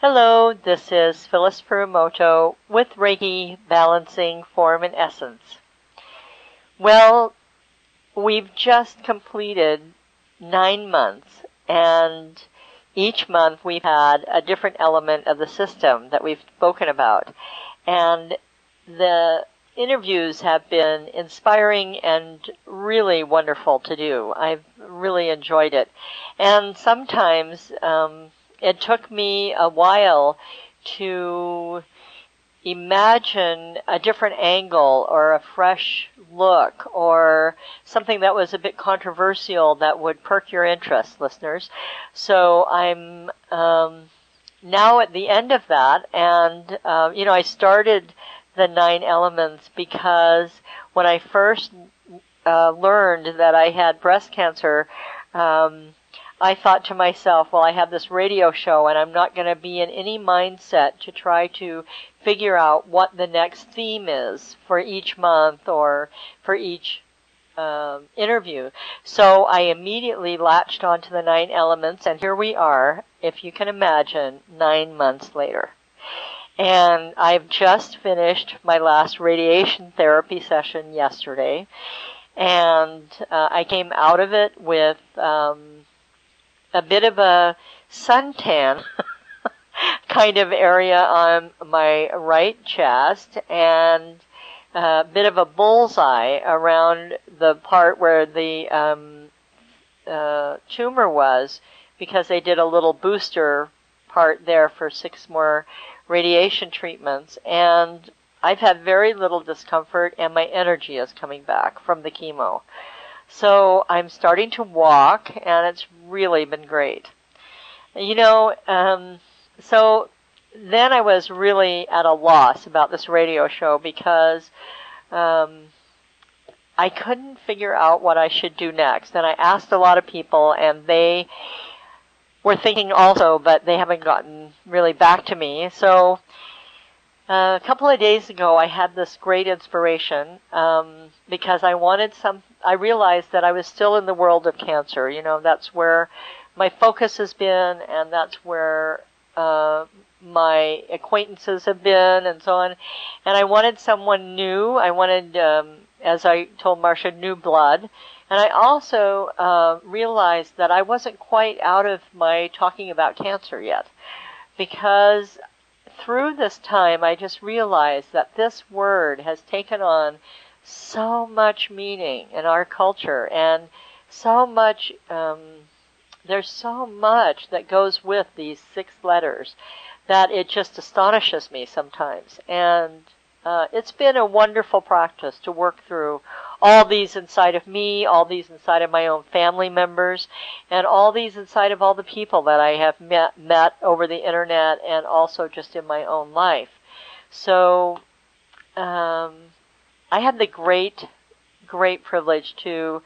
Hello, this is Phyllis Furumoto with Reiki Balancing Form and Essence. Well, we've just completed 9 months, and each month we've had a different element of the system that we've spoken about. And the interviews have been inspiring and really wonderful to do. I've really enjoyed it. And sometimes it took me a while to imagine a different angle or a fresh look or something that was a bit controversial that would perk your interest, listeners. So I'm now at the end of that, and I started the 9 elements because when I first learned that I had breast cancer, I thought to myself, well, I have this radio show and I'm not going to be in any mindset to try to figure out what the next theme is for each month or for each interview. So I immediately latched onto the 9 elements, and here we are, if you can imagine, 9 months later. And I've just finished my last radiation therapy session yesterday, and I came out of it with a bit of a suntan kind of area on my right chest and a bit of a bullseye around the part where the tumor was, because they did a little booster part there for 6 more radiation treatments. And I've had very little discomfort, and my energy is coming back from the chemo. So I'm starting to walk, and it's really been great. So then I was really at a loss about this radio show because I couldn't figure out what I should do next. And I asked a lot of people, and they were thinking also, but they haven't gotten really back to me. So a couple of days ago, I had this great inspiration because I realized that I was still in the world of cancer. That's where my focus has been, and that's where my acquaintances have been, and so on. And I wanted someone new. I wanted, as I told Marcia, new blood. And I also realized that I wasn't quite out of my talking about cancer yet, because through this time, I just realized that this word has taken on so much meaning in our culture, and so much, there's so much that goes with these 6 letters that it just astonishes me sometimes. And it's been a wonderful practice to work through all these inside of me, all these inside of my own family members, and all these inside of all the people that I have met over the internet and also just in my own life. So I had the great privilege to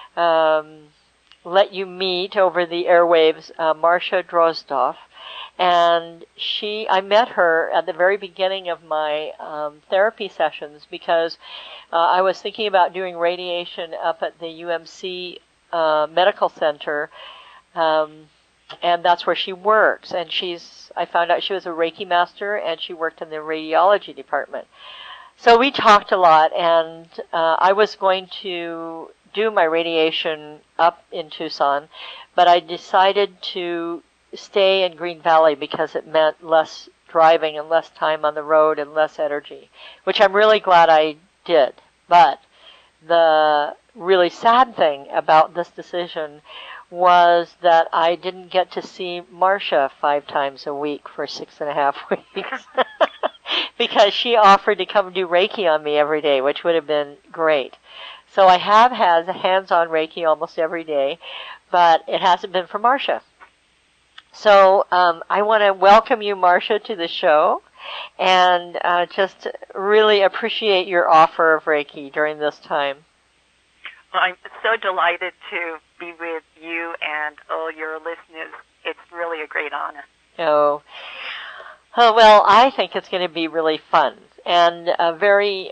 let you meet over the airwaves Marcia Drozdov. And I met her at the very beginning of my therapy sessions because I was thinking about doing radiation up at the UMC Medical Center, and that's where she works. And I found out she was a Reiki master, and she worked in the radiology department. So we talked a lot, and I was going to do my radiation up in Tucson, but I decided to stay in Green Valley because it meant less driving and less time on the road and less energy, which I'm really glad I did. But the really sad thing about this decision was that I didn't get to see Marcia 5 times a week for 6.5 weeks because she offered to come do Reiki on me every day, which would have been great. So I have had hands-on Reiki almost every day, but it hasn't been for Marcia. So I want to welcome you, Marcia, to the show, and just really appreciate your offer of Reiki during this time. Well, I'm so delighted to be with you and all your listeners. It's really a great honor. Oh, well, I think it's going to be really fun and very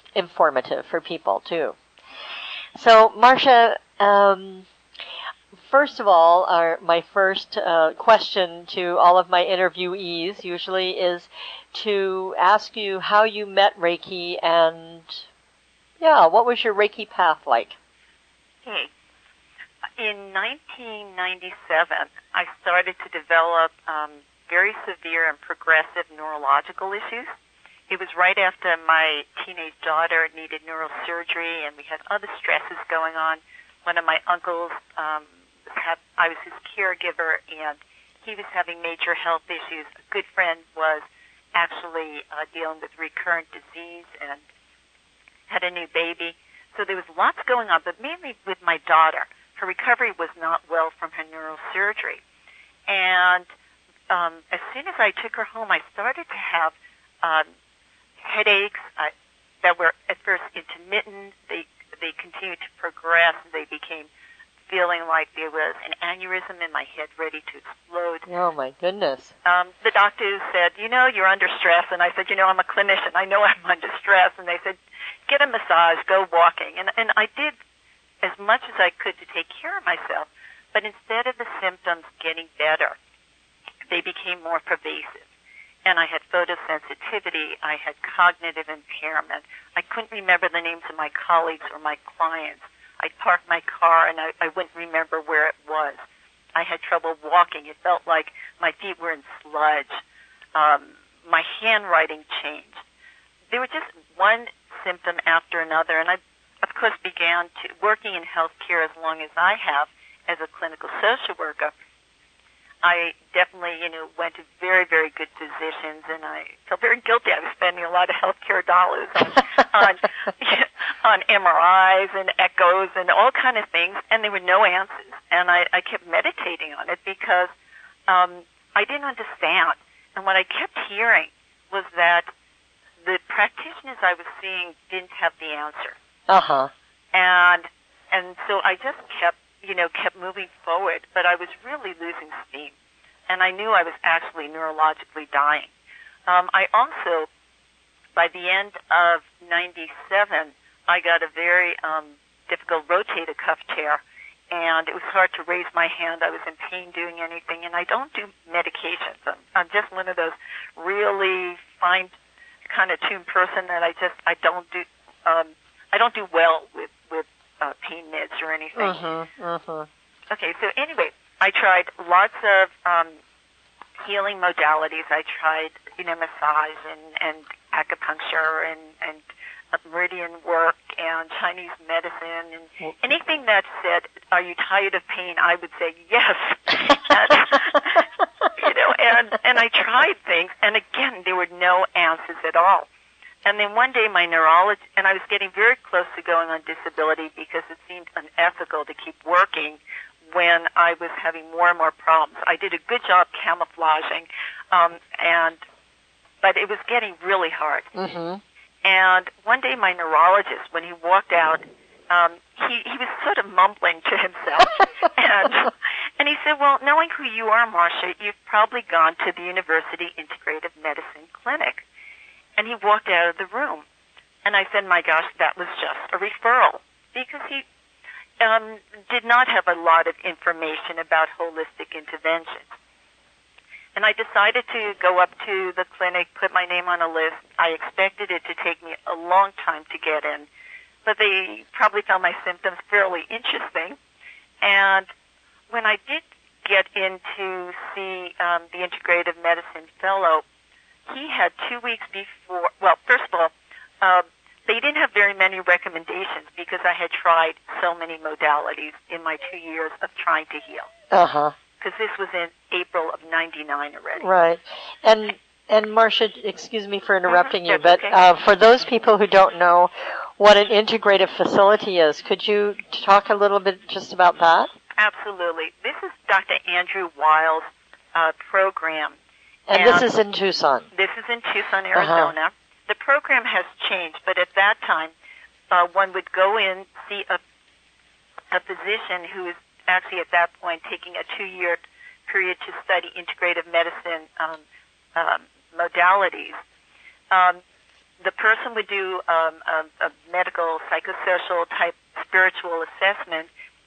informative for people, too. So, Marcia, first of all, my first question to all of my interviewees usually is to ask you how you met Reiki and, yeah, what was your Reiki path like? Okay. In 1997, I started to develop very severe and progressive neurological issues. It was right after my teenage daughter needed neurosurgery, and we had other stresses going on. One of my uncles, I was his caregiver, and he was having major health issues. A good friend was actually dealing with recurrent disease and had a new baby. So there was lots going on, but mainly with my daughter. Her recovery was not well from her neurosurgery. And as soon as I took her home, I started to have headaches that were at first intermittent. They continued to progress. They became feeling like there was an aneurysm in my head ready to explode. Oh, my goodness. The doctors said, you're under stress. And I said, I'm a clinician. I know I'm under stress. And they said, get a massage, go walking. And I did as much as I could to take care of myself. But instead of the symptoms getting better, they became more pervasive. And I had photosensitivity. I had cognitive impairment. I couldn't remember the names of my colleagues or my clients. I'd park my car, and I wouldn't remember where it was. I had trouble walking. It felt like my feet were in sludge. My handwriting changed. There were just one symptom after another, and I, of course, began working in healthcare as long as I have as a clinical social worker. I definitely, went to very, very good physicians, and I felt very guilty. I was spending a lot of healthcare dollars on MRIs and echoes and all kind of things, and there were no answers. And I kept meditating on it because I didn't understand. And what I kept hearing was that the practitioners I was seeing didn't have the answer. Uh-huh. And so I just kept moving forward, but I was really losing steam. And I knew I was actually neurologically dying. I also, by the end of 97, I got a very difficult rotator cuff tear, and it was hard to raise my hand. I was in pain doing anything, and I don't do medications. I'm just one of those really fine kind of tuned person that I don't do well with pain meds or anything. Okay, so anyway, I tried lots of healing modalities. I tried, massage and acupuncture and meridian work and Chinese medicine and anything that said, "Are you tired of pain?" I would say yes. And I tried things, and again, there were no answers at all. And then one day my neurologist, and I was getting very close to going on disability because it seemed unethical to keep working when I was having more and more problems. I did a good job camouflaging, but it was getting really hard. Mm-hmm. And one day my neurologist, when he walked out, he was sort of mumbling to himself. and he said, "Well, knowing who you are, Marcia, you've probably gone to the University Integrative Medicine Clinic." And he walked out of the room. And I said, my gosh, that was just a referral. Because he did not have a lot of information about holistic intervention. And I decided to go up to the clinic, put my name on a list. I expected it to take me a long time to get in. But they probably found my symptoms fairly interesting. And when I did get in to see the integrative medicine fellow, he had 2 weeks before, well, first of all, they didn't have very many recommendations because I had tried so many modalities in my 2 years of trying to heal. Uh-huh. Because this was in April of 99 already. Right. And Marcia, excuse me for interrupting you, but okay. For those people who don't know what an integrative facility is, could you talk a little bit just about that? Absolutely. This is Dr. Andrew Weil's program. And this is in Tucson. This is in Tucson, Arizona. Uh-huh. The program has changed, but at that time, one would go in, see a physician who is actually at that point taking a 2-year period to study integrative medicine modalities. The person would do a medical, psychosocial type spiritual assessment,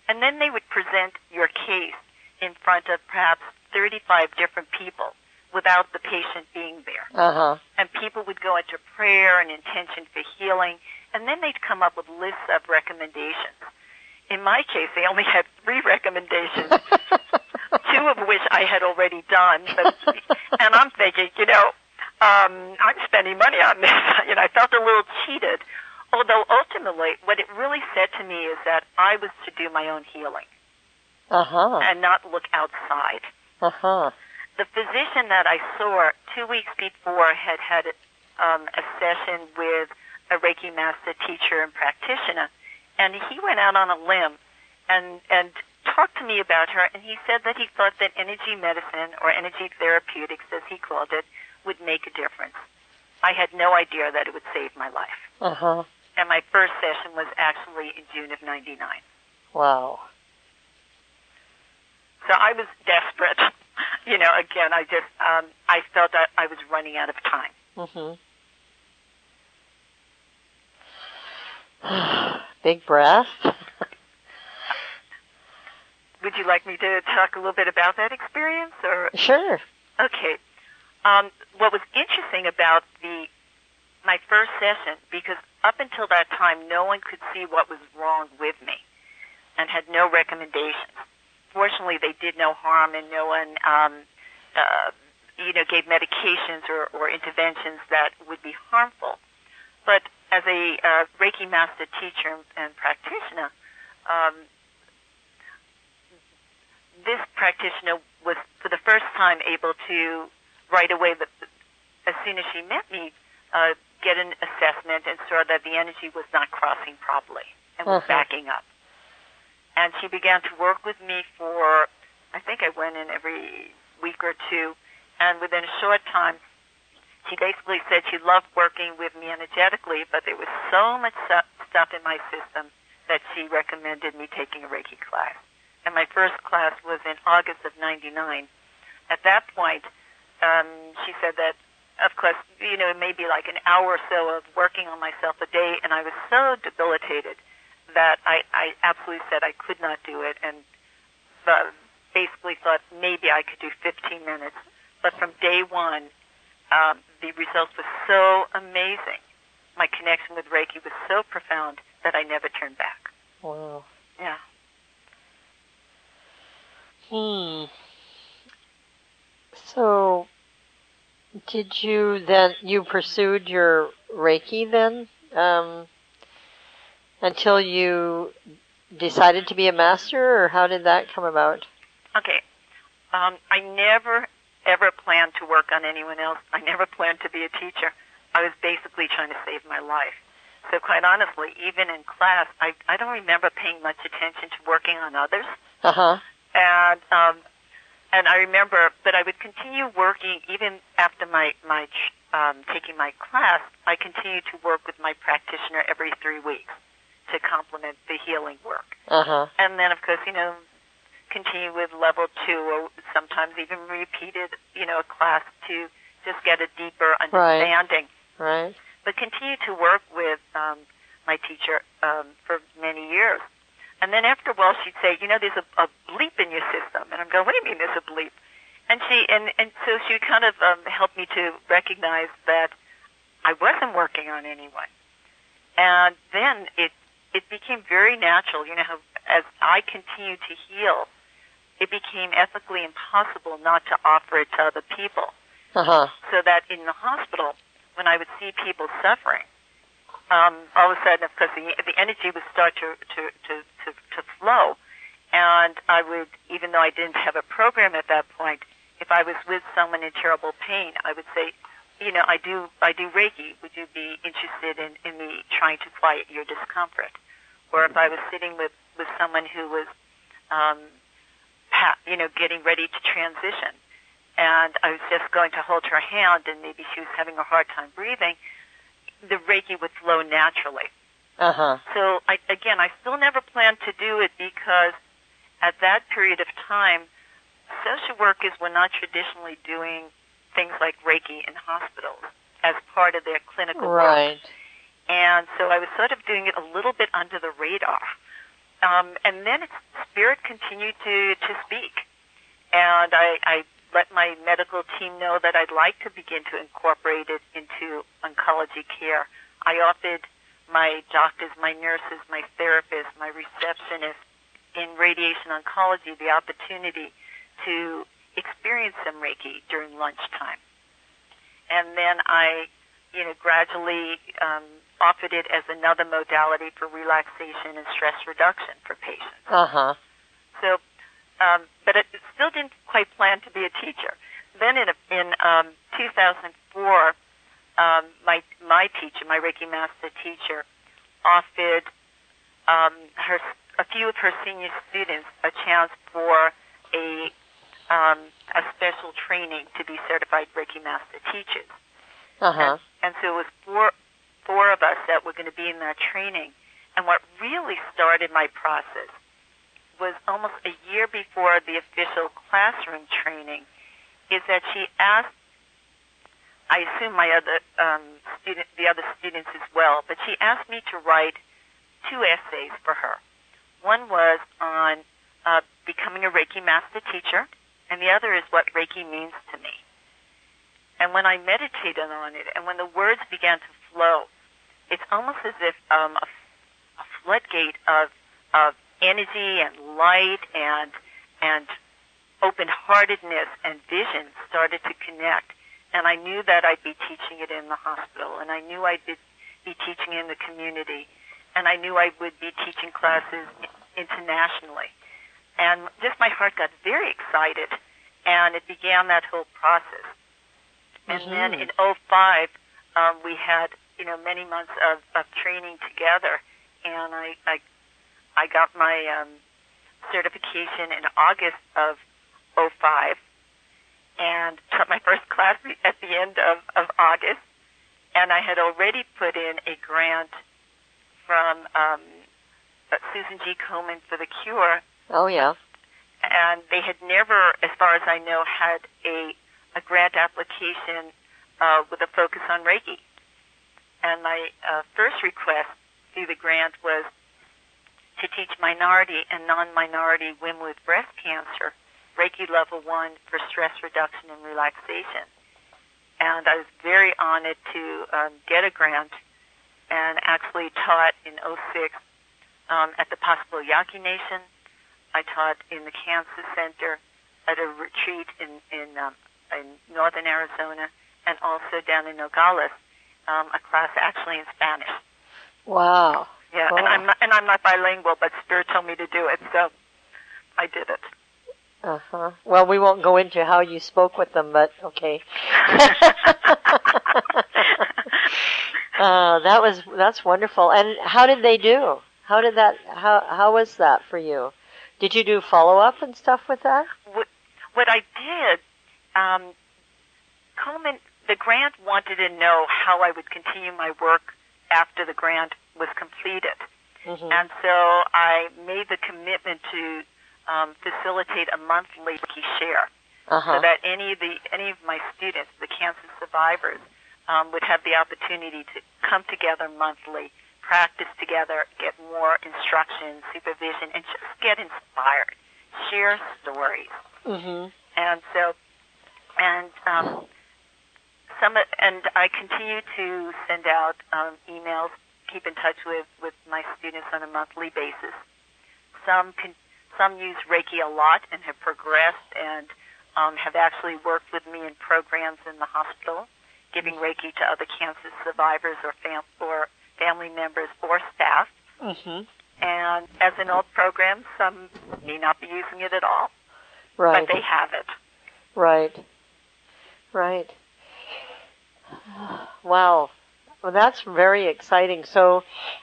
And then they would present your case in front of perhaps 35 different people without the patient being there. Uh-huh. And people would go into prayer and intention for healing, and then they'd come up with lists of recommendations. In my case, they only had 3 recommendations, 2 of which I had already done. And I'm thinking, I'm spending money on this. I felt a little cheated. Although ultimately, what it really said to me is that I was to do my own healing. Uh-huh. And not look outside. Uh-huh. The physician that I saw 2 weeks before had a session with a Reiki master teacher and practitioner, and he went out on a limb and talked to me about her, and he said that he thought that energy medicine, or energy therapeutics as he called it, would make a difference. I had no idea that it would save my life. Uh-huh. And my first session was actually in June of 99. Wow. So I was desperate. Again, I felt that I was running out of time. Mm-hmm. Big breath. Would you like me to talk a little bit about that experience? Or Sure. Okay. What was interesting about my first session, because up until that time, no one could see what was wrong with me and had no recommendations. Fortunately, they did no harm, and no one, gave medications or interventions that would be harmful. But as a Reiki master teacher and practitioner, this practitioner was, for the first time, able to right away, as soon as she met me, get an assessment and saw that the energy was not crossing properly and was backing up. And she began to work with me for, I think I went in every week or 2, and within a short time, she basically said she loved working with me energetically, but there was so much stuff in my system that she recommended me taking a Reiki class. And my first class was in August of 99. At that point, she said that, of course, it may be like an hour or so of working on myself a day, and I was so debilitated that I absolutely said I could not do it, and basically thought maybe I could do 15 minutes. But from day one, the results were so amazing. My connection with Reiki was so profound that I never turned back. Wow. Yeah. So, did you pursued your Reiki then, until you decided to be a master, or how did that come about? Okay. I never, ever planned to work on anyone else. I never planned to be a teacher. I was basically trying to save my life. So quite honestly, even in class, I don't remember paying much attention to working on others. Uh-huh. And I remember, but I would continue working even after my taking my class. I continued to work with my practitioner every 3 weeks to complement the healing work. Uh-huh. And then, of course, continue with level 2, or sometimes even repeated, a class to just get a deeper understanding. Right. But continue to work with my teacher for many years. And then after a while, she'd say, there's a bleep in your system. And I'm going, what do you mean there's a bleep? And so she kind of helped me to recognize that I wasn't working on anyone. And then it became very natural, as I continued to heal, it became ethically impossible not to offer it to other people. Uh-huh. So that in the hospital, when I would see people suffering, all of a sudden, of course, the energy would start to flow, and I would, even though I didn't have a program at that point, if I was with someone in terrible pain, I would say, I do Reiki. Would you be interested in me trying to quiet your discomfort? Or if I was sitting with someone who was, getting ready to transition, and I was just going to hold her hand, and maybe she was having a hard time breathing, the Reiki would flow naturally. Uh-huh. So, I still never planned to do it because at that period of time, social workers were not traditionally doing things like Reiki in hospitals as part of their clinical work. Right. And so I was sort of doing it a little bit under the radar. And then Spirit continued to speak. And I let my medical team know that I'd like to begin to incorporate it into oncology care. I offered my doctors, my nurses, my therapists, my receptionists in radiation oncology the opportunity to experience some Reiki during lunchtime. And then I, gradually offered it as another modality for relaxation and stress reduction for patients. Uh-huh. So, but it still didn't quite plan to be a teacher. Then in 2004, my teacher, my Reiki master teacher, offered a few of her senior students a chance for a special training to be certified Reiki master teachers. Uh-huh. And so it was four of us that were going to be in that training. And what really started my process was almost a year before the official classroom training, is that she asked, I assume my other the other students as well, but she asked me to write 2 essays for her. One was on becoming a Reiki master teacher, and the other is what Reiki means to me. And when I meditated on it, and when the words began to flow, it's almost as if a floodgate of energy and light and open-heartedness and vision started to connect. And I knew that I'd be teaching it in the hospital, and I knew I'd be teaching in the community, and I knew I would be teaching classes internationally. And just my heart got very excited, and it began that whole process. And then in 2005, we had, many months of training together, and I got my certification in August of 2005, and taught my first class at the end of August. And I had already put in a grant from Susan G. Komen for the Cure. Oh, yeah. And they had never, as far as I know, had a grant application with a focus on Reiki. And my first request through the grant was to teach minority and non-minority women with breast cancer Reiki Level 1 for stress reduction and relaxation. And I was very honored to get a grant, and actually taught in 2006 at the Possible Yaqui Nation. I taught in the Cancer Center at a retreat in northern Arizona, and also down in Nogales, a class actually in Spanish. Wow. Yeah, cool. and I'm not bilingual, but Spirit told me to do it, so I did it. Uh-huh. Well, we won't go into how you spoke with them, but okay. That's wonderful. And how did they do? How was that for you? Did you do follow-up and stuff with that? What I did, Komen, the grant wanted to know how I would continue my work after the grant was completed. Mm-hmm. And so I made the commitment to facilitate a monthly Reiki share, so that any of my students, the cancer survivors, would have the opportunity to come together monthly, practice together, get more instruction, supervision, and just get inspired, share stories. Mm-hmm. And so, and I continue to send out emails, keep in touch with my students on a monthly basis. Some use Reiki a lot and have progressed and have actually worked with me in programs in the hospital, giving Reiki to other cancer survivors or family members or staff. Mm-hmm. And as in old programs, some may not be using it at all, right, but they have it. Right. Wow. Well, that's very exciting. So,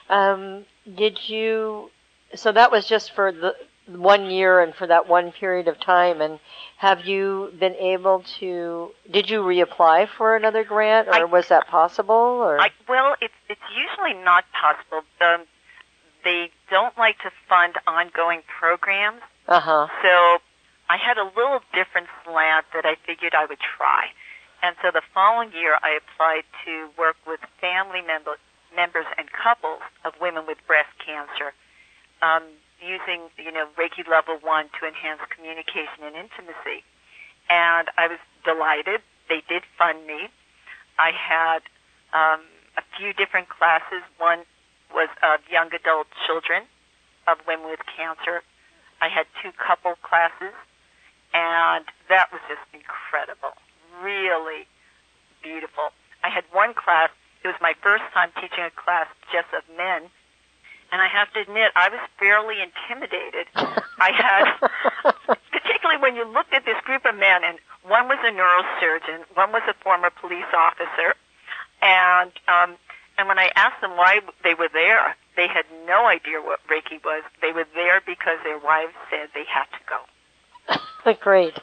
so that was just for the 1 year and for that one period of time, and have you been able to, did you reapply for another grant, or was that possible? Or? Well, it's usually not possible. They don't like to fund ongoing programs. So I had a little different slant that I figured I would try. And so the following year I applied to work with family members and couples of women with breast cancer. using, Reiki level 1 to enhance communication and intimacy. And I was delighted. They did fund me. I had a few different classes. One was of young adult children of women with cancer. I had 2 couple classes, and that was just incredible, really beautiful. I had one class. It was my first time teaching a class just of men, and I have to admit, I was fairly intimidated. I had, particularly when you looked at this group of men, and one was a neurosurgeon, one was a former police officer, and when I asked them why they were there, they had no idea what Reiki was. They were there because their wives said they had to go. Great.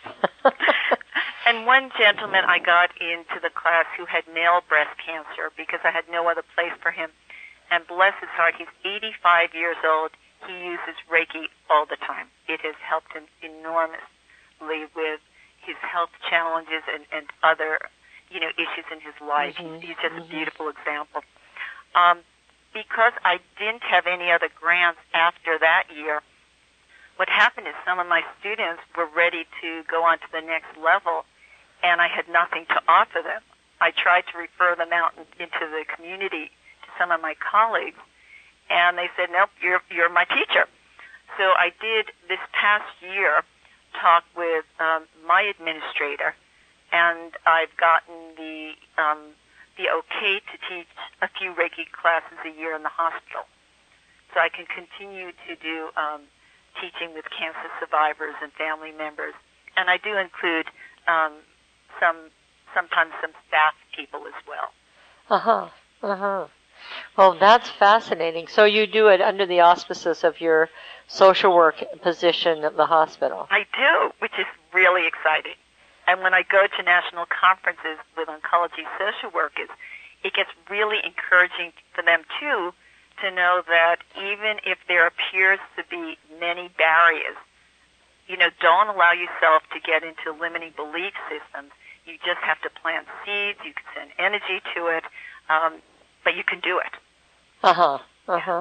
And one gentleman I got into the class who had male breast cancer because I had no other place for him. And bless his heart, he's 85 years old. He uses Reiki all the time. It has helped him enormously with his health challenges and other, issues in his life. Mm-hmm. He's just a beautiful example. Because I didn't have any other grants after that year, what happened is some of my students were ready to go on to the next level, and I had nothing to offer them. I tried to refer them out into the community to some of my colleagues, and they said, nope, you're my teacher. So I did this past year talk with my administrator, and I've gotten the okay to teach a few Reiki classes a year in the hospital. So I can continue to do teaching with cancer survivors and family members. And I do include sometimes some staff people as well. Uh-huh, uh-huh. Well, that's fascinating. So you do it under the auspices of your social work position at the hospital. I do, which is really exciting. And when I go to national conferences with oncology social workers, it gets really encouraging for them, too, to know that even if there appears to be many barriers, don't allow yourself to get into limiting belief systems. You just have to plant seeds. You can send energy to it, but you can do it. Uh-huh, uh-huh.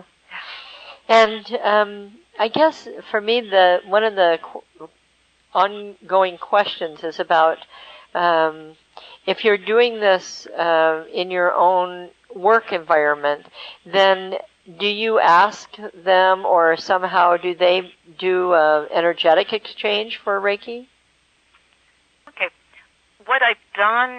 And I guess for me, one of the ongoing questions is about if you're doing this in your own work environment, then do you ask them or somehow do they do energetic exchange for Reiki? Okay. What I've done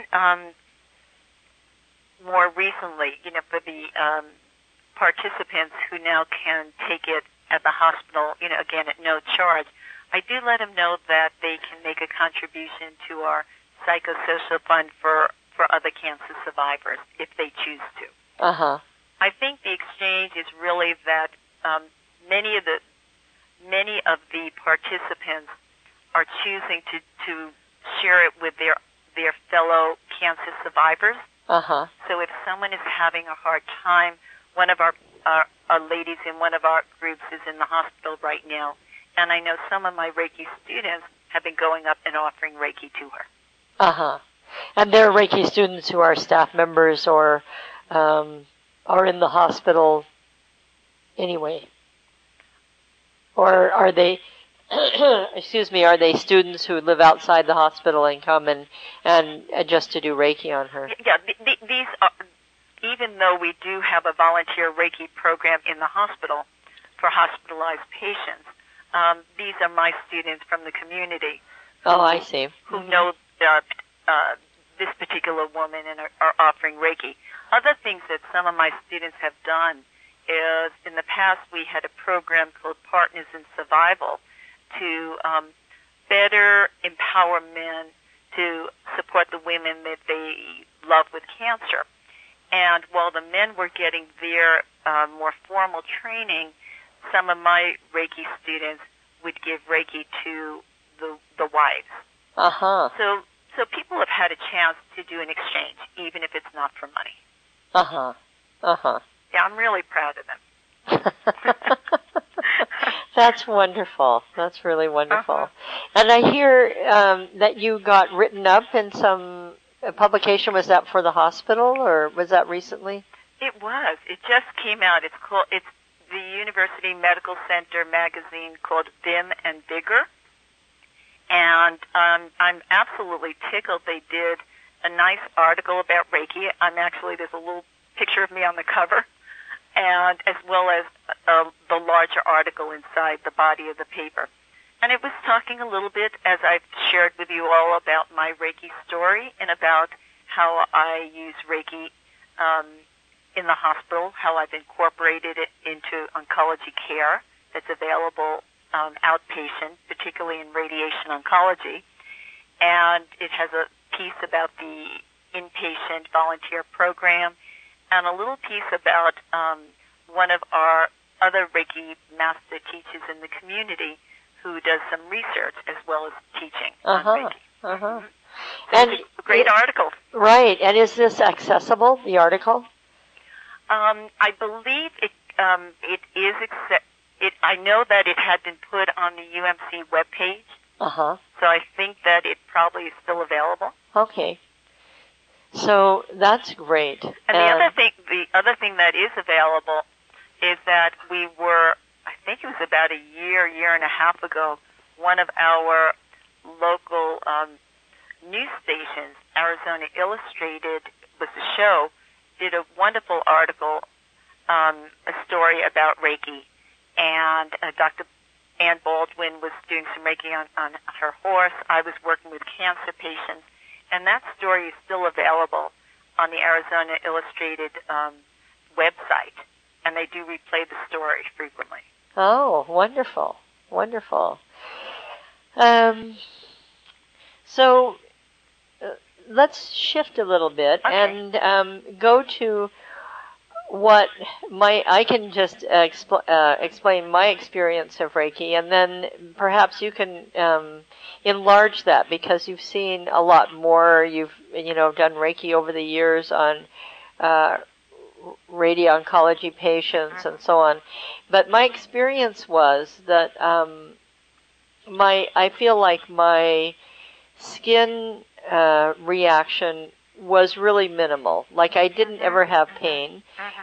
more recently, for the participants who now can take it at the hospital, again, at no charge, I do let them know that they can make a contribution to our psychosocial fund for other cancer survivors if they choose to. Uh-huh. I think the exchange is really that many of the participants are choosing to share it with their fellow cancer survivors. Uh-huh. So if someone is having a hard time, one of our ladies in one of our groups is in the hospital right now, and I know some of my Reiki students have been going up and offering Reiki to her. Uh-huh. And they're Reiki students who are staff members or are in the hospital anyway? Or are they, are they students who live outside the hospital and come and just to do Reiki on her? Yeah, these are, even though we do have a volunteer Reiki program in the hospital for hospitalized patients, these are my students from the community. Oh, I see. Who know this particular woman and are offering Reiki. Other things that some of my students have done is, in the past, we had a program called Partners in Survival to better empower men to support the women that they love with cancer. And while the men were getting their more formal training, some of my Reiki students would give Reiki to the wives. Uh-huh. So people have had a chance to do an exchange, even if it's not for money. Uh-huh. Uh-huh. Yeah, I'm really proud of them. That's wonderful. That's really wonderful. Uh-huh. And I hear that you got written up in some publication. Was that for the hospital, or was that recently? It was. It just came out. It's the University Medical Center magazine called Vim and Vigor. And I'm absolutely tickled they did a nice article about Reiki. There's a little picture of me on the cover, and as well as the larger article inside the body of the paper. And it was talking a little bit, as I've shared with you all, about my Reiki story and about how I use Reiki in the hospital, how I've incorporated it into oncology care that's available outpatient, particularly in radiation oncology. And it has a piece about the inpatient volunteer program and a little piece about one of our other Reiki master teachers in the community who does some research as well as teaching on Reiki. Mm-hmm. So And it's a great article. Right. And is this accessible, the article? I believe it is. I know that it had been put on the UMC webpage. So I think that it probably is still available. Okay. So that's great. And the other thing that is available is that we were, I think it was about a year and a half ago, one of our local news stations, Arizona Illustrated, was the show, did a wonderful article, a story about Reiki. And Dr. Ann Baldwin was doing some Reiki on her horse. I was working with cancer patients. And that story is still available on the Arizona Illustrated website. And they do replay the story frequently. Oh, wonderful. Wonderful. So let's shift a little bit and go to what I can just explain my experience of Reiki, and then perhaps you can enlarge that because you've seen a lot more. You've done Reiki over the years on radio oncology patients and so on. But my experience was that I feel like my skin reaction was really minimal. Like I didn't ever have pain.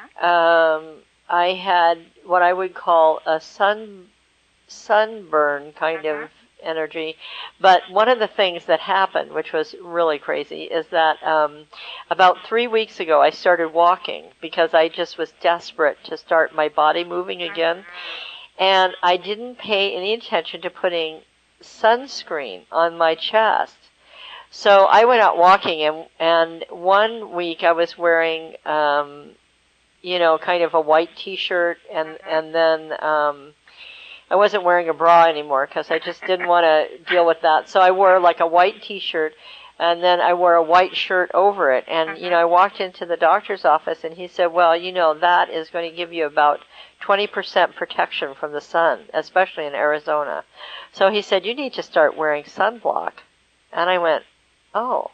I had what I would call a sunburn kind of energy. But one of the things that happened, which was really crazy, is that about 3 weeks ago I started walking because I just was desperate to start my body moving again. And I didn't pay any attention to putting sunscreen on my chest. So I went out walking, and 1 week I was wearing, kind of a white T-shirt, and then I wasn't wearing a bra anymore because I just didn't want to deal with that. So I wore like a white T-shirt, and then I wore a white shirt over it. And, I walked into the doctor's office, and he said, well, that is going to give you about 20% protection from the sun, especially in Arizona. So he said, you need to start wearing sunblock. And I went, oh.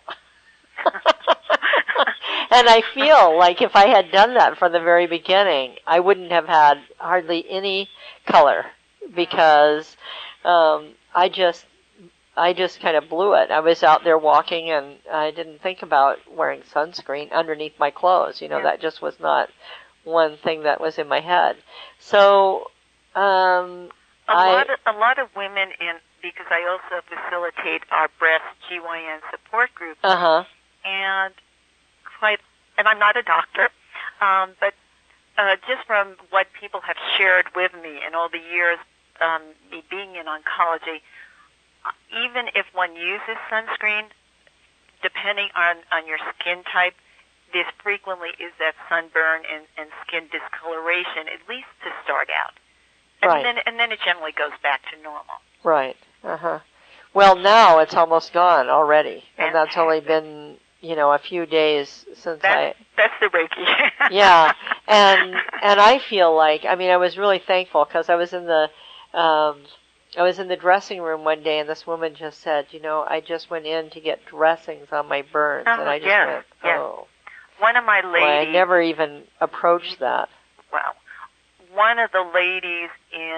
And I feel like if I had done that from the very beginning, I wouldn't have had hardly any color because I just kind of blew it. I was out there walking and I didn't think about wearing sunscreen underneath my clothes. That just was not one thing that was in my head. So a lot of women because I also facilitate our breast GYN support group. And I'm not a doctor, but just from what people have shared with me in all the years me being in oncology, even if one uses sunscreen, depending on your skin type, there frequently is that sunburn and skin discoloration, at least to start out. And then it generally goes back to normal. Right. Well, now it's almost gone already, and that's only been, a few days since that's the Reiki. Yeah, and I feel like, I was really thankful because I was in the dressing room one day, and this woman just said, I just went in to get dressings on my burns, and I just went, oh. One of my ladies. Well, I never even approached that. Wow. One of the ladies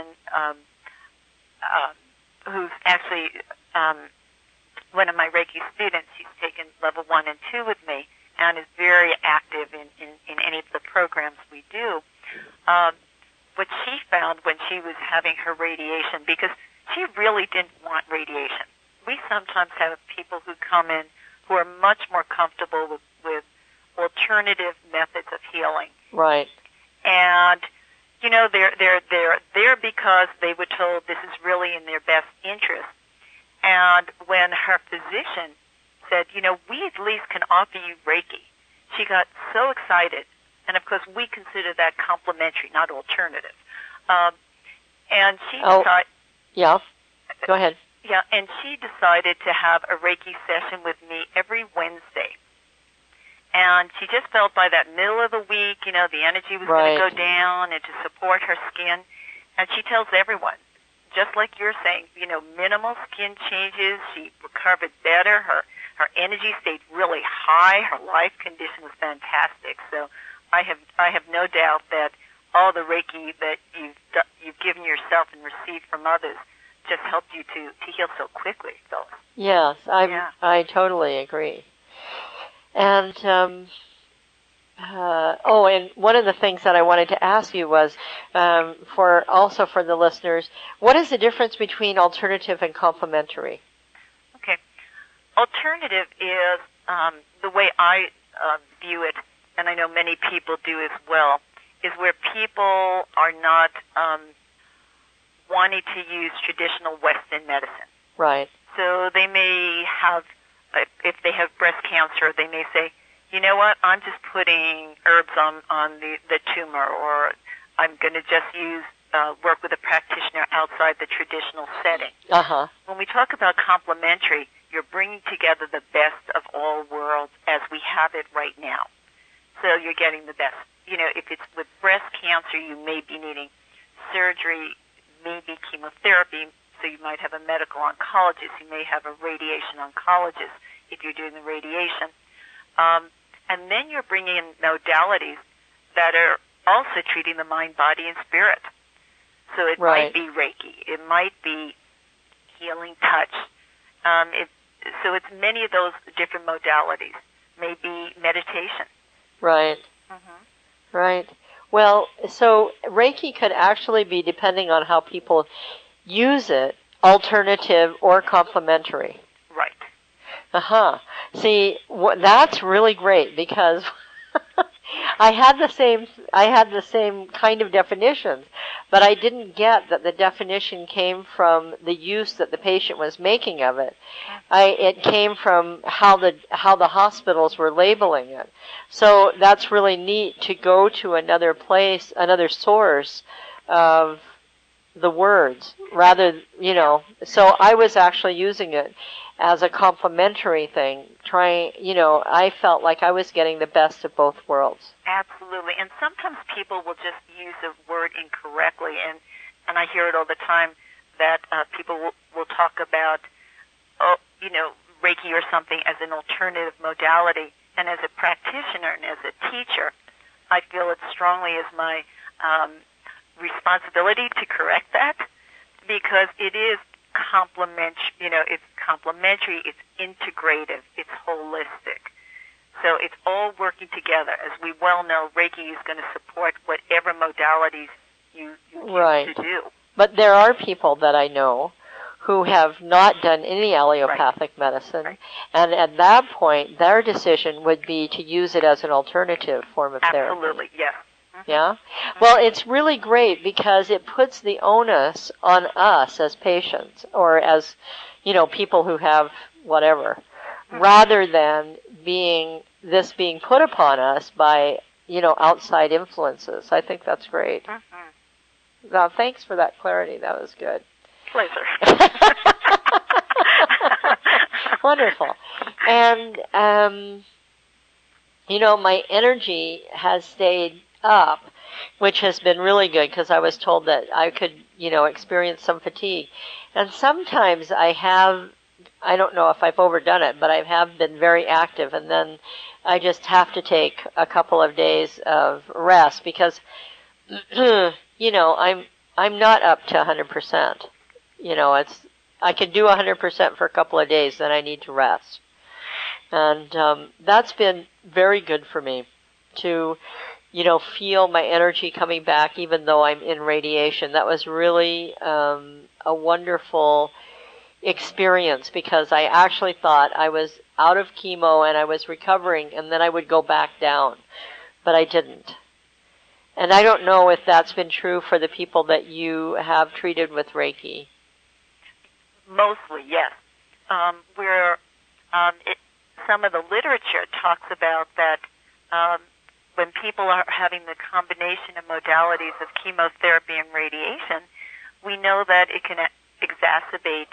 who's actually one of my Reiki students, she's taken level 1 and 2 with me and is very active in any of the programs we do. What she found when she was having her radiation, because she really didn't want radiation. We sometimes have people who come in who are much more comfortable with alternative methods of healing. Right. And, you know, they're there because they were told this is really in their best interest. And when her physician said, you know, we at least can offer you Reiki, she got so excited. And, of course, we consider that complementary, not alternative. And she decided... Yeah. Go ahead. Yeah, and she decided to have a Reiki session with me every Wednesday. And she just felt by that middle of the week, you know, the energy was going to go down and to support her skin. And she tells everyone, just like you're saying, you know, minimal skin changes. She recovered better. Her energy stayed really high. Her life condition was fantastic. So I have no doubt that all the Reiki that you've given yourself and received from others just helped you to heal so quickly, Phyllis. Yes, I totally agree. And and one of the things that I wanted to ask you was, for the listeners, what is the difference between alternative and complementary? Okay, alternative is the way I view it, and I know many people do as well, is where people are not wanting to use traditional Western medicine. Right. So they may have, if they have breast cancer, they may say, you know what, I'm just putting herbs on the tumor, or I'm going to just work with a practitioner outside the traditional setting. Uh-huh. When we talk about complementary, you're bringing together the best of all worlds as we have it right now. So you're getting the best. You know, if it's with breast cancer, you may be needing surgery, maybe chemotherapy, so you might have a medical oncologist. You may have a radiation oncologist if you're doing the radiation. And then you're bringing in modalities that are also treating the mind, body, and spirit. So it might be Reiki. It might be healing touch. So it's many of those different modalities. Maybe meditation. Right. Mm-hmm. Right. Well, so Reiki could actually be, depending on how people use it, alternative or complementary. Right. Uh-huh. See, that's really great, because I had the same kind of definitions, but I didn't get that the definition came from the use that the patient was making of it. It came from how the hospitals were labeling it. So that's really neat to go to another place, another source of the words, rather, you know. So I was actually using it as a complementary thing, I felt like I was getting the best of both worlds. Absolutely. And sometimes people will just use a word incorrectly, and I hear it all the time, that people will talk about, Reiki or something as an alternative modality. And as a practitioner and as a teacher, I feel it strongly as my responsibility to correct that, because it is it's complementary, it's integrative, it's holistic. So it's all working together. As we well know, Reiki is going to support whatever modalities you choose to do. But there are people that I know who have not done any allopathic medicine, and at that point, their decision would be to use it as an alternative form of therapy. Absolutely, yes. Yeah? Well, it's really great because it puts the onus on us as patients, or as, people who have whatever, rather than being put upon us by, outside influences. I think that's great. Mm-hmm. Well, thanks for that clarity. That was good. Pleasure. Wonderful. And, my energy has stayed up, which has been really good, because I was told that I could, experience some fatigue. And sometimes I don't know if I've overdone it, but I have been very active, and then I just have to take a couple of days of rest, because, I'm not up to 100%. I can do 100% for a couple of days, then I need to rest. And that's been very good for me to feel my energy coming back even though I'm in radiation. That was really a wonderful experience because I actually thought I was out of chemo and I was recovering and then I would go back down, but I didn't. And I don't know if that's been true for the people that you have treated with Reiki. Mostly, yes. Some of the literature talks about that when people are having the combination of modalities of chemotherapy and radiation, we know that it can exacerbate,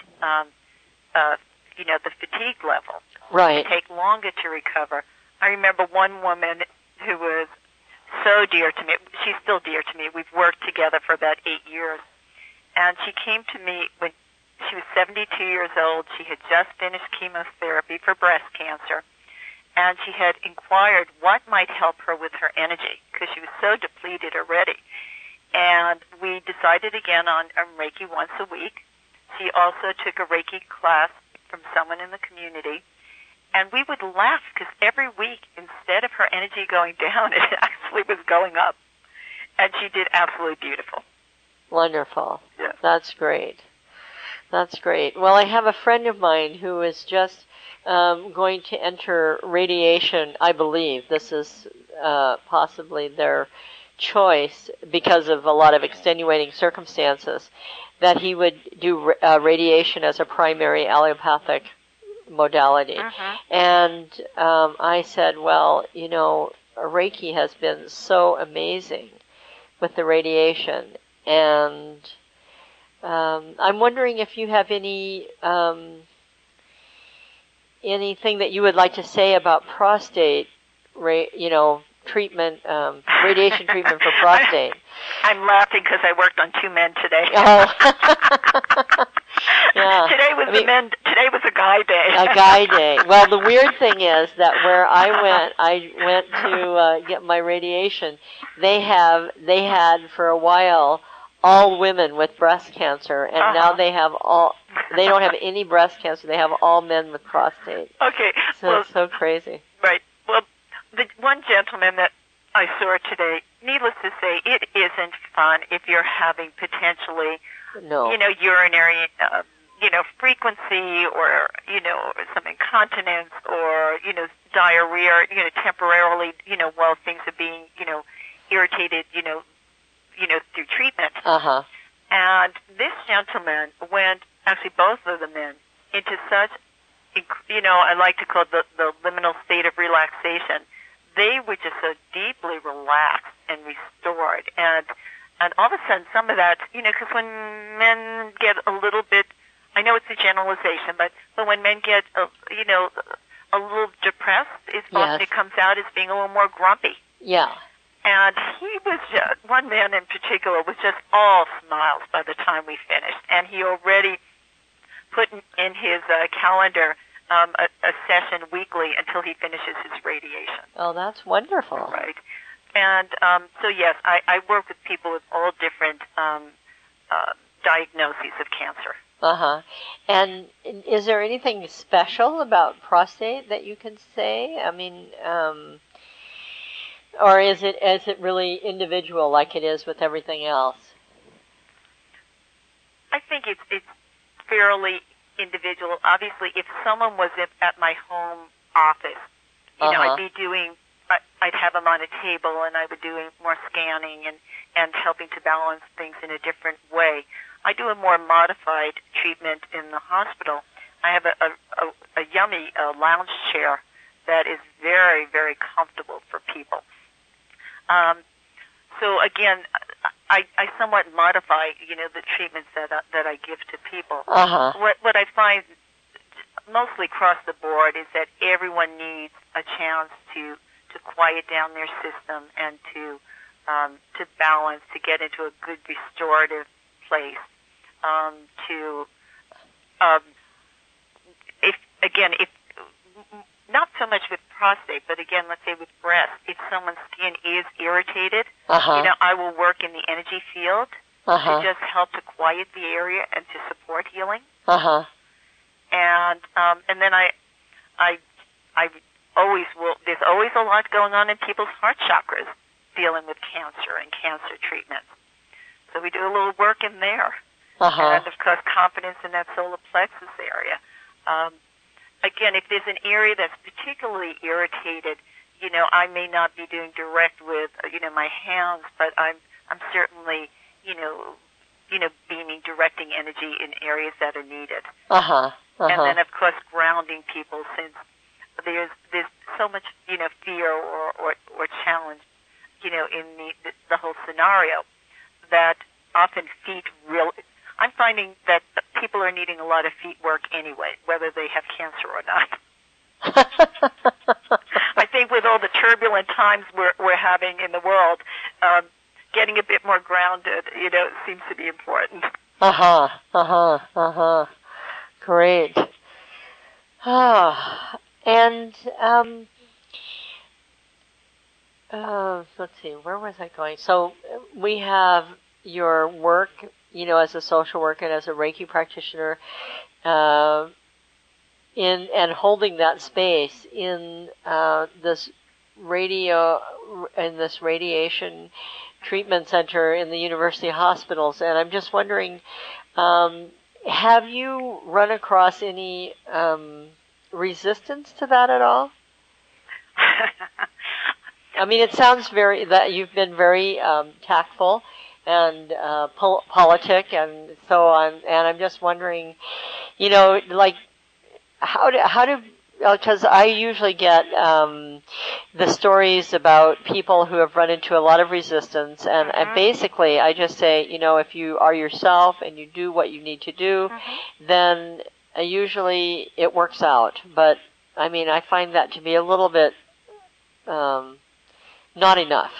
the fatigue level. Right. It take longer to recover. I remember one woman who was so dear to me. She's still dear to me. We've worked together for about 8 years. And she came to me when she was 72 years old. She had just finished chemotherapy for breast cancer. And she had inquired what might help her with her energy because she was so depleted already. And we decided again on Reiki once a week. She also took a Reiki class from someone in the community. And we would laugh because every week, instead of her energy going down, it actually was going up. And she did absolutely beautiful. Wonderful. Yes. That's great. That's great. Well, I have a friend of mine who is just going to enter radiation, I believe. This is possibly their choice because of a lot of extenuating circumstances, that he would do radiation as a primary allopathic modality. Uh-huh. And I said, well, Reiki has been so amazing with the radiation. And I'm wondering if you have anything that you would like to say about prostate, treatment, radiation treatment for prostate. I'm laughing because I worked on 2 men today. Oh. Yeah. Today was a guy day. A guy day. Well, the weird thing is that where I went to get my radiation. They had for a while all women with breast cancer, and now they don't have any breast cancer. They have all men with prostate. Okay. So it's so crazy. Right. Well, the one gentleman that I saw today, needless to say, it isn't fun if you're having potentially, urinary, frequency or, some incontinence or, diarrhea, temporarily, while things are being, irritated, through treatment. Uh-huh. And this gentleman went, actually both of the men, into such, I like to call it the liminal state of relaxation. They were just so deeply relaxed and restored. And all of a sudden, some of that, because when men get a little bit, I know it's a generalization, but when men get, a little depressed, often it comes out as being a little more grumpy. Yeah. And he was one man in particular was just all smiles by the time we finished. And he already put in his calendar a session weekly until he finishes his radiation. Oh, that's wonderful. Right. And so, yes, I work with people with all different diagnoses of cancer. Uh-huh. And is there anything special about prostate that you can say? I mean, or is it really individual like it is with everything else? I think it's fairly individual. Obviously, if someone was at my home office, I'd have them on a table and I would do more scanning and helping to balance things in a different way. I do a more modified treatment in the hospital. I have a yummy lounge chair that is very, very comfortable for people. So again, I somewhat modify, the treatments that I give to people. Uh-huh. What I find mostly across the board is that everyone needs a chance to quiet down their system and to balance, to get into a good restorative place. If not so much with prostate, but again, let's say with breast, if someone's skin is irritated, I will work in the energy field to just help to quiet the area and to support healing. Uh-huh. And then I always will. There's always a lot going on in people's heart chakras dealing with cancer and cancer treatments. So we do a little work in there. Uh-huh. And, of course, confidence in that solar plexus area. Again, if there's an area that's particularly irritated, I may not be doing direct with, my hands, but I'm certainly, beaming, directing energy in areas that are needed. Uh-huh. Uh-huh. And then, of course, grounding people, since there's so much, fear or challenge, in the whole scenario, that often feet really. I'm finding that people are needing a lot of feet work anyway, whether they have cancer or not. I think with all the turbulent times we're having in the world, getting a bit more grounded, seems to be important. Great. And let's see, where was I going? So we have your work, as a social worker and as a Reiki practitioner, and holding that space in this radiation treatment center in the university hospitals. And I'm just wondering, have you run across any resistance to that at all? I mean, it sounds that you've been very tactful and politic and so on. And I'm just wondering, like, how do because I usually get the stories about people who have run into a lot of resistance, and basically I just say, if you are yourself and you do what you need to do, then usually it works out. But I mean, I find that to be a little bit not enough.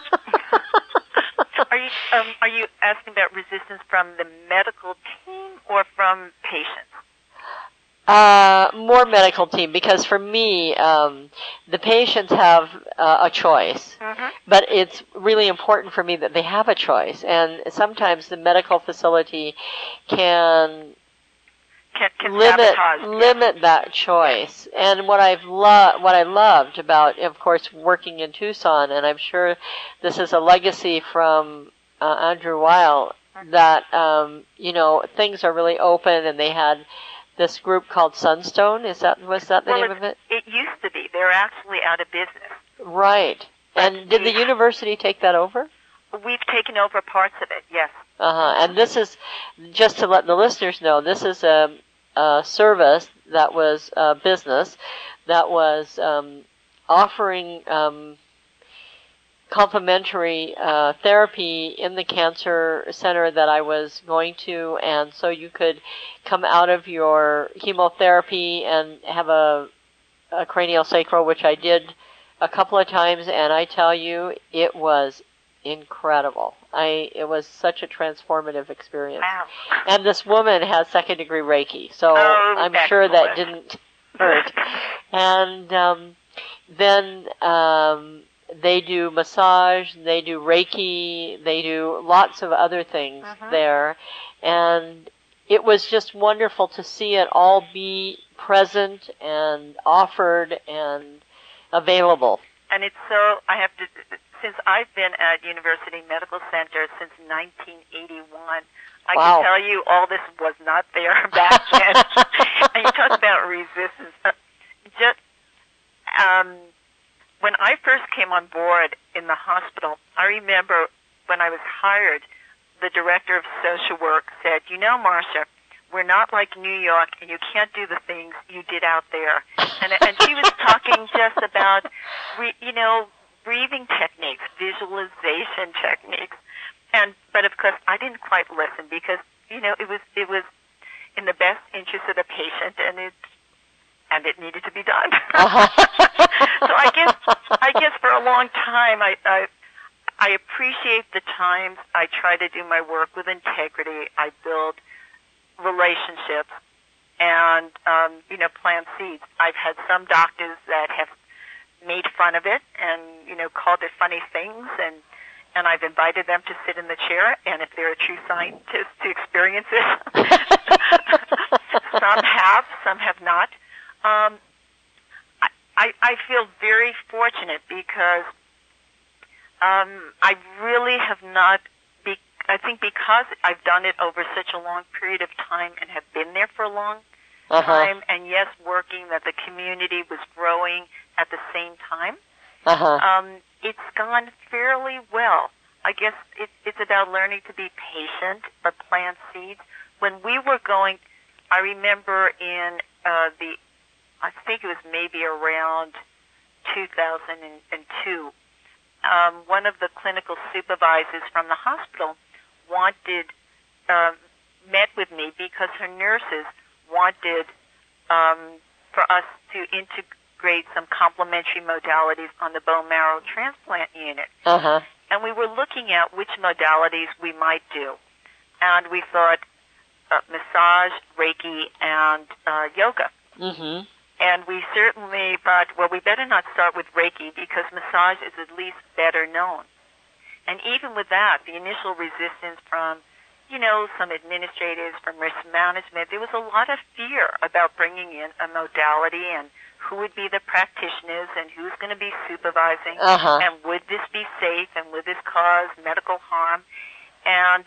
Are you asking about resistance from the medical team or from patients? More medical team, because for me, the patients have a choice, but it's really important for me that they have a choice. And sometimes the medical facility can limit that choice. And what I loved about, of course, working in Tucson, and I'm sure this is a legacy from Andrew Weil, that things are really open, and they had this group called Sunstone. Was that the name of it? It used to be. They're actually out of business. Right. And did the university take that over? We've taken over parts of it, yes. And this is, just to let the listeners know, this is a service that was a business that was offering complementary therapy in the cancer center that I was going to, and so you could come out of your chemotherapy and have a craniosacral, which I did a couple of times, and I tell you, it was incredible. It was such a transformative experience. Wow. And this woman has second-degree Reiki, so I'm sure that didn't hurt. And then they do massage, they do Reiki, they do lots of other things there. And it was just wonderful to see it all be present and offered and available. And it's so, since I've been at University Medical Center since 1981, I can tell you all this was not there back then. And you talk about resistance. When I first came on board in the hospital, I remember when I was hired, the director of social work said, Marcia, we're not like New York, and you can't do the things you did out there. And she was talking just about, breathing techniques, visualization techniques. But of course, I didn't quite listen because, it was in the best interest of the patient, and it needed to be done. So I guess for a long time, I appreciate the times I try to do my work with integrity. I build relationships and, plant seeds. I've had some doctors that have made fun of it and, called it funny things, and I've invited them to sit in the chair, and if they're a true scientist, to experience it. Some have not. I feel very fortunate because I really have not. I think because I've done it over such a long period of time and have been there for a long time, and yes, working that the community was growing at the same time. It's gone fairly well. I guess it's about learning to be patient, but plant seeds. When we were going, I remember in I think it was maybe around 2002. One of the clinical supervisors from the hospital met with me because her nurses wanted for us to integrate some complementary modalities on the bone marrow transplant unit. And we were looking at which modalities we might do. And we thought massage, Reiki, and yoga. And we certainly thought, well, we better not start with Reiki because massage is at least better known. And even with that, the initial resistance from, some administrators, from risk management, there was a lot of fear about bringing in a modality and who would be the practitioners and who's going to be supervising and would this be safe and would this cause medical harm. And,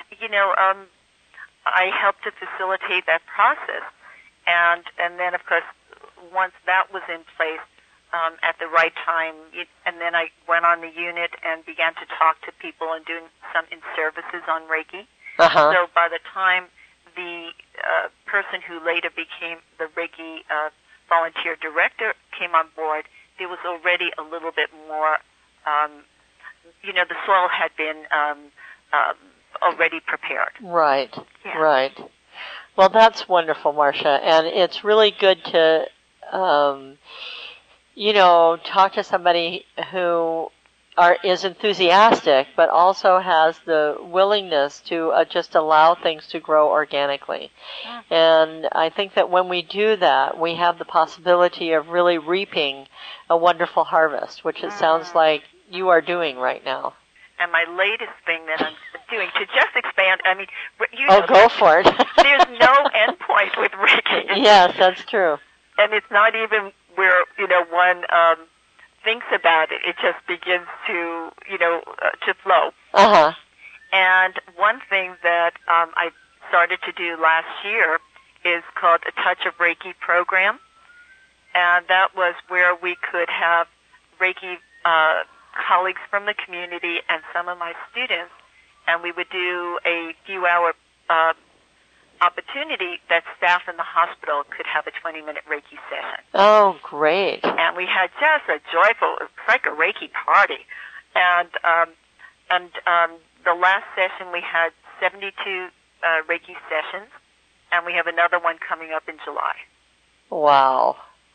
I helped to facilitate that process. And then, of course, once that was in place, at the right time, and then I went on the unit and began to talk to people and doing some in-services on Reiki. So by the time the person who later became the Reiki volunteer director came on board, there was already a little bit more, the soil had been already prepared. Right, right. Well, that's wonderful, Marcia, and it's really good to talk to somebody who is enthusiastic, but also has the willingness to just allow things to grow organically. And I think that when we do that, we have the possibility of really reaping a wonderful harvest, which it sounds like you are doing right now. And my latest thing that I'm doing, to just expand, go for it. There's no end point with Reiki. Yes, that's true. And it's not even where, one thinks about it. It just begins to, to flow. And one thing that I started to do last year is called a Touch of Reiki program. And that was where we could have Reiki colleagues from the community and some of my students, and we would do a few-hour opportunity that staff in the hospital could have a 20-minute Reiki session. Oh, great. And we had just a joyful, it's like a Reiki party. And the last session we had 72 Reiki sessions, and we have another one coming up in July. Wow.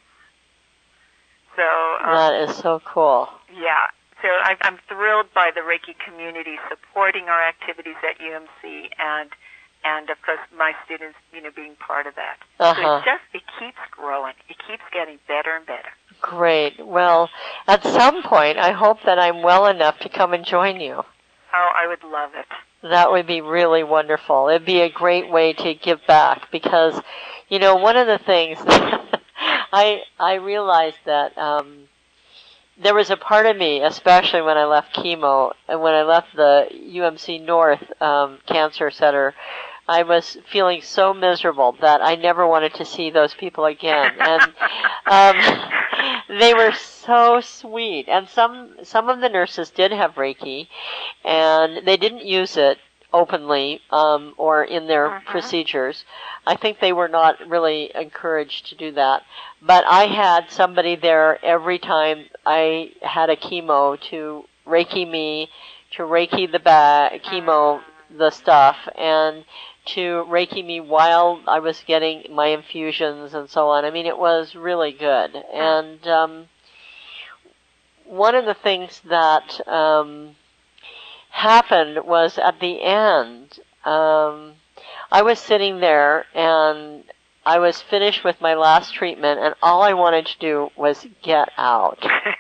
So that is so cool. Yeah. So I'm thrilled by the Reiki community supporting our activities at UMC and of course my students, being part of that. So it keeps growing. It keeps getting better and better. Great. Well, at some point, I hope that I'm well enough to come and join you. Oh, I would love it. That would be really wonderful. It'd be a great way to give back because, one of the things I realized that there was a part of me, especially when I left chemo and when I left the UMC North Cancer Center, I was feeling so miserable that I never wanted to see those people again. And they were so sweet. And some of the nurses did have Reiki, and they didn't use it openly or in their procedures. I think they were not really encouraged to do that. But I had somebody there every time I had a chemo to Reiki me, to Reiki the chemo, the stuff, and to Reiki me while I was getting my infusions and so on. I mean, it was really good. And one of the things that happened was at the end, I was sitting there and I was finished with my last treatment and all I wanted to do was get out.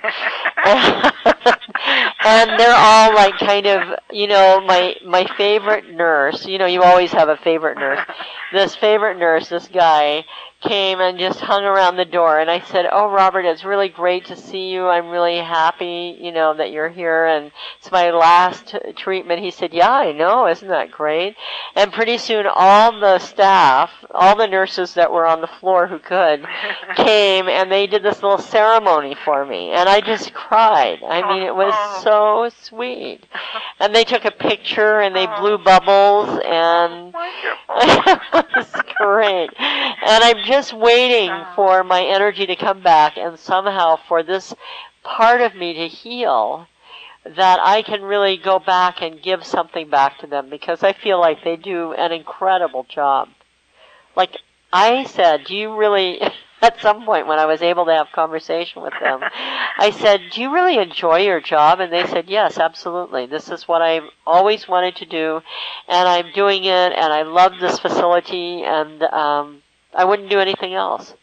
And they're all like kind of, my favorite nurse, you always have a favorite nurse. This favorite nurse, this guy, came and just hung around the door. And I said, "Oh, Robert, it's really great to see you. I'm really happy, that you're here. And it's my last treatment." He said, "Yeah, I know. Isn't that great?" And pretty soon all the staff, all the nurses that were on the floor who could, came and they did this little ceremony for me. And I just cried. I mean, it was so sweet. And they took a picture and they blew bubbles and it was great. And I'm just waiting for my energy to come back and somehow for this part of me to heal, that I can really go back and give something back to them, because I feel like they do an incredible job. Like I said, do you really, at some point when I was able to have conversation with them, I said, "Do you really enjoy your job?" And they said, "Yes, absolutely. This is what I've always wanted to do, and I'm doing it, and I love this facility, and I wouldn't do anything else."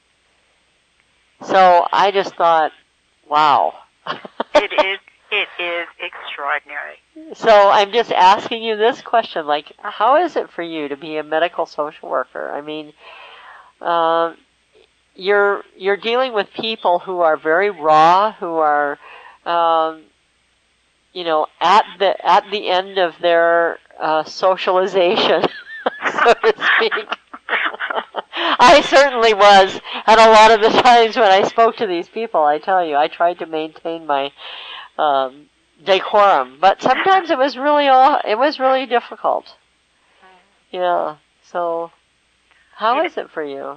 So I just thought, wow. It is extraordinary. So I'm just asking you this question, like, how is it for you to be a medical social worker? I mean, you're dealing with people who are very raw, who are, at the end of their socialization, so to speak. I certainly was, and a lot of the times when I spoke to these people, I tell you, I tried to maintain my decorum, but sometimes it was really difficult. Yeah. So, how is it for you?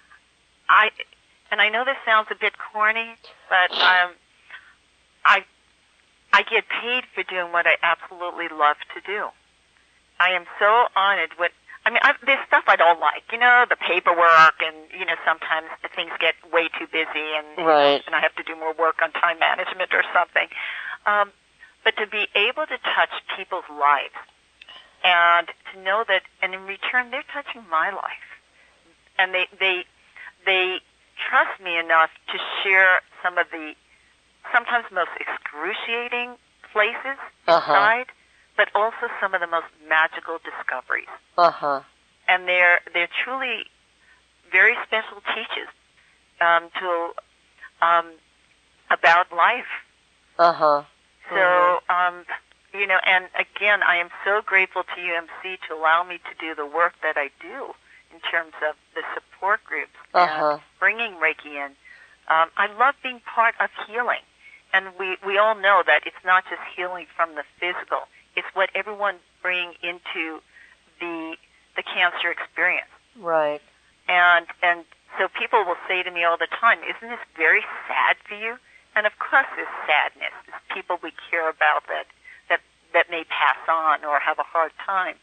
I know this sounds a bit corny, but I get paid for doing what I absolutely love to do. I am so honored with. There's stuff I don't like, the paperwork, and sometimes things get way too busy, and right. And I have to do more work on time management or something. But to be able to touch people's lives, and to know that, and in return they're touching my life, and they trust me enough to share some of the sometimes most excruciating places inside. But also some of the most magical discoveries. And they're truly very special teachers about life. So and again, I am so grateful to UMC to allow me to do the work that I do in terms of the support groups and bringing Reiki in. I love being part of healing, and we all know that it's not just healing from the physical. It's what everyone bring into the cancer experience. Right. And so people will say to me all the time, "Isn't this very sad for you?" And of course there's sadness. There's people we care about that may pass on or have a hard time.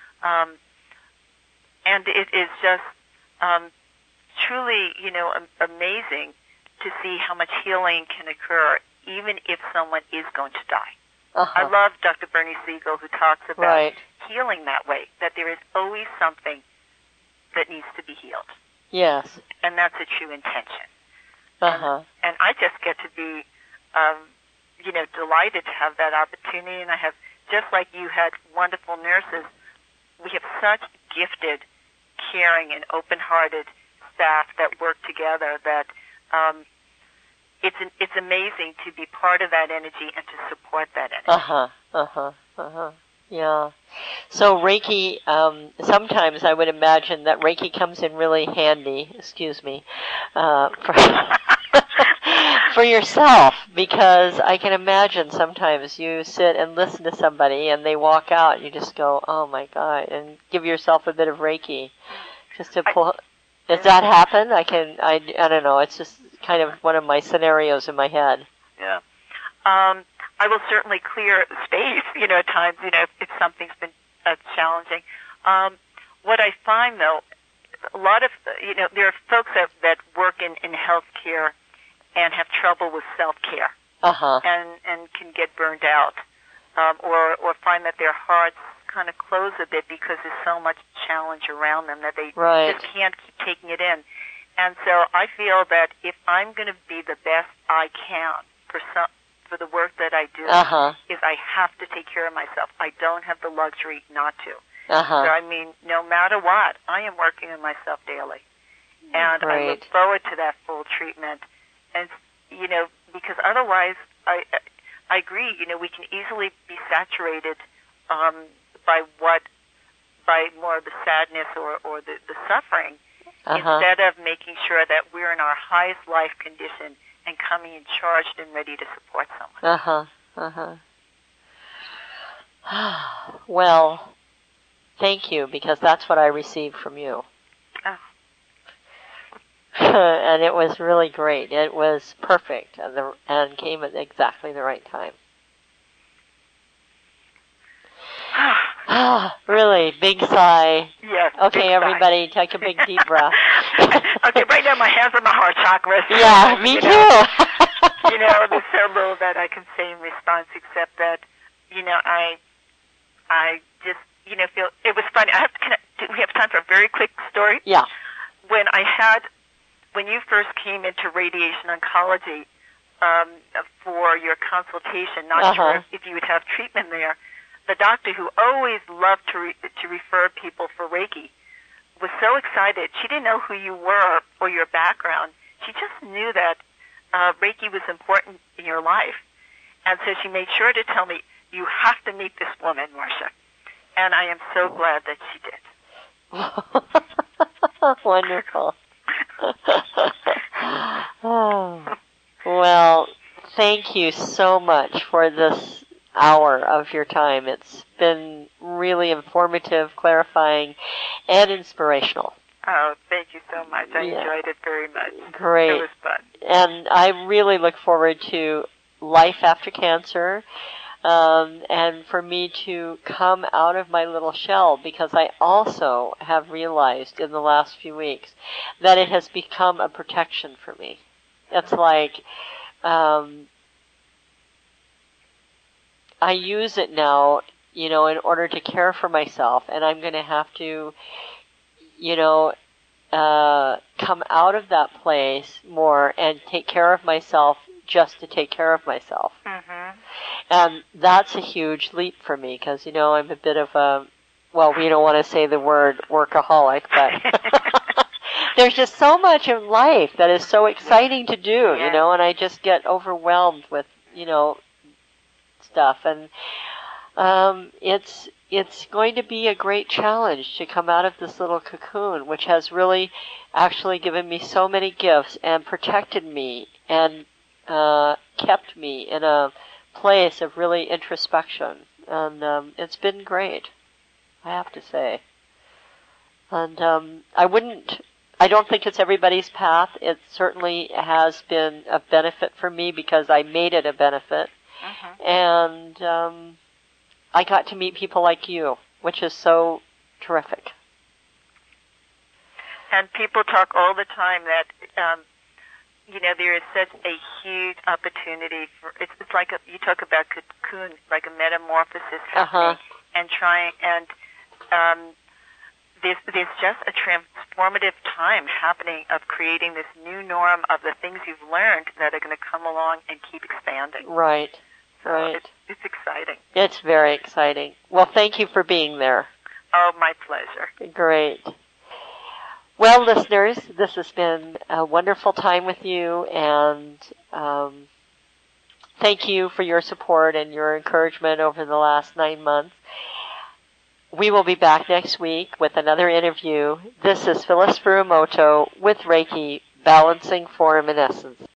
And it is just truly, amazing to see how much healing can occur even if someone is going to die. I love Dr. Bernie Siegel, who talks about healing that way, that there is always something that needs to be healed. Yes. And that's a true intention. And I just get to be, delighted to have that opportunity. And I have, just like you had wonderful nurses, we have such gifted, caring, and open-hearted staff that work together that it's amazing to be part of that energy and to support that energy. Yeah. So Reiki, sometimes I would imagine that Reiki comes in really handy, for yourself, because I can imagine sometimes you sit and listen to somebody and they walk out and you just go, "Oh my God," and give yourself a bit of Reiki just to pull. Does that happen? I don't know. It's just kind of one of my scenarios in my head. Yeah. I will certainly clear space, at times, if something's been challenging. What I find, though, a lot of, there are folks that work in healthcare and have trouble with self-care and can get burned out or find that their hearts kind of close a bit because there's so much challenge around them that they just can't keep taking it in. And so I feel that if I'm going to be the best I can for the work that I do, is I have to take care of myself. I don't have the luxury not to. So, no matter what, I am working on myself daily. And I look Great. forward to that full treatment. And, you know, because otherwise, I agree, you know, we can easily be saturated by more of the sadness or the suffering, instead of making sure that we're in our highest life condition and coming in charged and ready to support someone. Well, thank you, because that's what I received from you. Oh. And it was really great. It was perfect, and came at exactly the right time. Really, big sigh. Yes. Okay, everybody, take a big deep breath. Okay, right now my hands on my heart chakra. So, yeah, me too. You know, there's so little that I can say in response, except that, you know, I just, you know, feel it was funny. Do we have time for a very quick story? Yeah. When you first came into radiation oncology for your consultation, not sure if you would have treatment there, the doctor who always loved to refer people for Reiki was so excited. She didn't know who you were or your background. She just knew that Reiki was important in your life. And so she made sure to tell me, you have to meet this woman, Marcia. And I am so glad that she did. Wonderful. Oh. Well, thank you so much for this hour of your time. It's been really informative, clarifying, and inspirational. Oh, thank you so much. I enjoyed it very much. Great. It was fun. And I really look forward to life after cancer, and for me to come out of my little shell, because I also have realized in the last few weeks that it has become a protection for me. It's like I use it now, you know, in order to care for myself, and I'm going to have to, you know, come out of that place more and take care of myself just to take care of myself. Mm-hmm. And that's a huge leap for me, because, you know, I'm a bit of a, well, we don't want to say the word workaholic, but there's just so much in life that is so exciting to do, you know, and I just get overwhelmed with, you know, stuff. And it's going to be a great challenge to come out of this little cocoon, which has really actually given me so many gifts and protected me and kept me in a place of really introspection. And it's been great, I have to say. And I don't think it's everybody's path. It certainly has been a benefit for me because I made it a benefit. And I got to meet people like you, which is so terrific. And people talk all the time that, you know, there is such a huge opportunity for, it's like you talk about cocoon, like a metamorphosis happening, and there's just a transformative time happening of creating this new norm of the things you've learned that are going to come along and keep expanding. Right. So right. It's exciting. It's very exciting. Well, thank you for being there. Oh, my pleasure. Great. Well, listeners, this has been a wonderful time with you, and thank you for your support and your encouragement over the last 9 months. We will be back next week with another interview. This is Phyllis Furumoto with Reiki, Balancing Form and Essence.